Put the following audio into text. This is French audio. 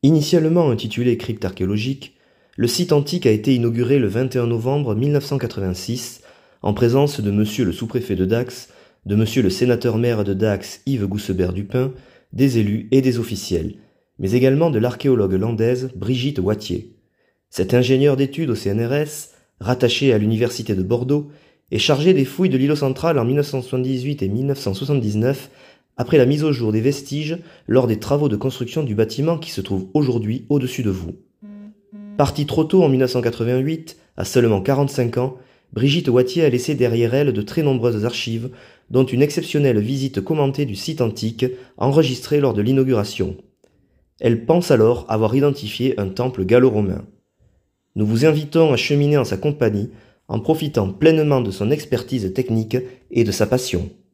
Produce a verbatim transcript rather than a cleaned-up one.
Initialement intitulé crypte archéologique, le site antique a été inauguré le vingt et un novembre mille neuf cent quatre-vingt-six en présence de Monsieur le sous-préfet de Dax, de Monsieur le sénateur-maire de Dax Yves Goussebert-Dupin, des élus et des officiels, mais également de l'archéologue landaise Brigitte Wattier. Cet ingénieur d'études au C N R S, rattaché à l'université de Bordeaux, est chargé des fouilles de l'îlot central en mille neuf cent soixante-dix-huit et mille neuf cent soixante-dix-neuf, après la mise au jour des vestiges lors des travaux de construction du bâtiment qui se trouve aujourd'hui au-dessus de vous. Partie trop tôt en mille neuf cent quatre-vingt-huit, à seulement quarante-cinq ans, Brigitte Wattier a laissé derrière elle de très nombreuses archives, dont une exceptionnelle visite commentée du site antique enregistrée lors de l'inauguration. Elle pense alors avoir identifié un temple gallo-romain. Nous vous invitons à cheminer en sa compagnie en profitant pleinement de son expertise technique et de sa passion.